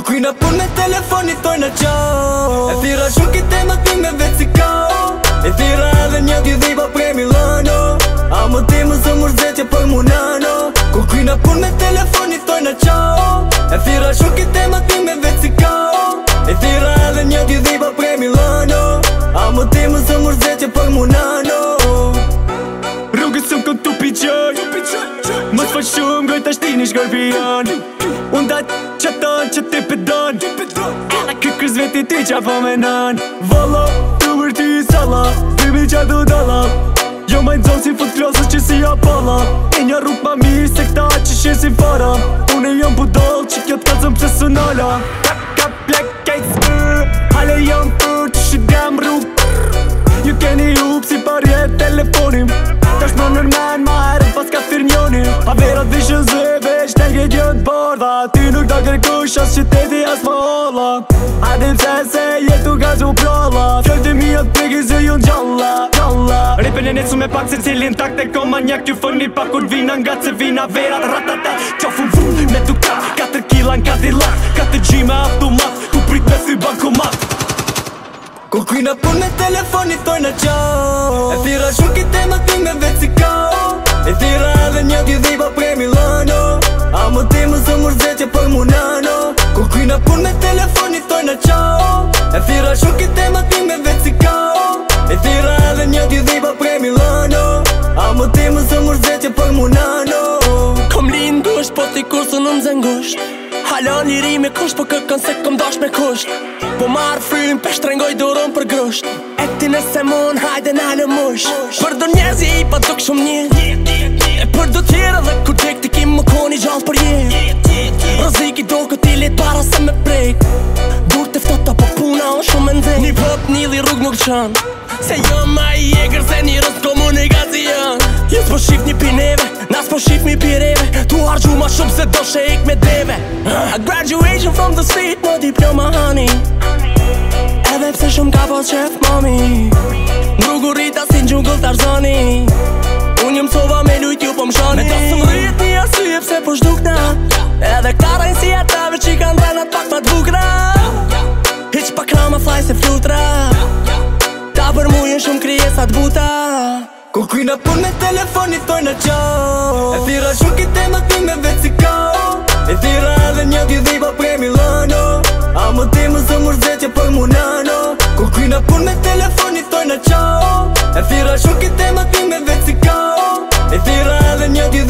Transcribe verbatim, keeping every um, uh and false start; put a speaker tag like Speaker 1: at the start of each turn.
Speaker 1: Kujna pun me telefoni toj në qau. E thira shumë ki tema ty me vetë si kau. E thira edhe një dy dhiba prej Milano. A më ti më zë mërzetje për munano. Kur kujna pun me telefoni toj në qau. E thira shumë ki tema ty me vetë si kau. E thira edhe një dy dhiba prej Milano. A më ti më zë mërzetje për munano. Rrugës sëm këm tu piqoj. Më të fa shumë gojt ashti një shkorpion. Unë da që tonë që ti pëdon. Alla kërkës veti ti qa po menon. Valla, të vërti i salla. Bibi qa du dalla. Jo ma nëzonë si fut klasës që si Apollo. E një rrug ma mirë se këta që shesin fara. Unë e jam budol që kjo t'kazëm pëse sënala. Kap kap plek kejt s'për. Hale jam për të shidem rrug. Ju keni up si parje telefonim. Tash më nërmen ma herët pas ka firnjoni. A verat vishën zë veç ne ke gjën t'bardha. Ty nuk da kërkush as qyteti as më holla. A di pse se jetu ka gju pralla. Fjoj të mi atë pegi zë ju n'gjalla, gjalla. Ripën e nesu me pak se cilin tak te koma njak. Ju fëni pak kur vina nga që vina verat ratata. Qofu vun me tuka, katër kila n'ka lak. Katër gjime automat, ku prit me thy bankomat. Kur kujna pun me telefoni toj në qau. E thira shumë ki tema ty me vetë si kau. E thira edhe një dy dhiba prej Milano. A më ti më zë mërzetje për munano. Kur kujna pun me telefoni toj në qau. E thira shumë ki tema ty me vetë si kau. E thira edhe një dy dhiba prej Milano. A më ti më zë mërzetje për munano.
Speaker 2: Kom li ngusht, po ti kursu në më zëngusht. Hala njëri me kusht, po këkën se këm dash me kusht. Po marrë frym, pe shtrengoj dorën për grusht. E ti nëse mon, hajde n'ale mush. Për do njerëzi i pa duk shumë një. E për do tjera dhe kur tek ti kim më koni gjallë për jet. Rëzik i do këti lit para se me prek. Dur të ftota po puna o shumë me ndhek. Një pop nili rrug nuk qan. Se jo ma i egrë se një rës komunikacion. Jes po shif një pineve, nas po shif mi pireve. Tu hargju ma shumë se do she ik me deve. A graduation from the street, no diploma honey. Edhe pse shumë ka po qef mami. Nrugu rrita si n'gjungull Tarzani. Unë jëm sova me lujt ju po m'shani. Me do së më rrit një arsye pse po shdukna. Edhe karajnë si atave që i kanë drenat pak ma t'bukra. Hiq pa krama flaj se flutra. Ta për mu jën shumë krijesat buta.
Speaker 1: Kur kujna pun me telefoni toj në qau. E thira shumë ki tema ty me vetë si kau. E thira edhe një dy dhiba prej Milano. A më ti më zë mërzetje për munano. Kur kujna pun me telefoni toj në qau. E thira shumë ki tema ty me vetë si kau. E thira edhe një dy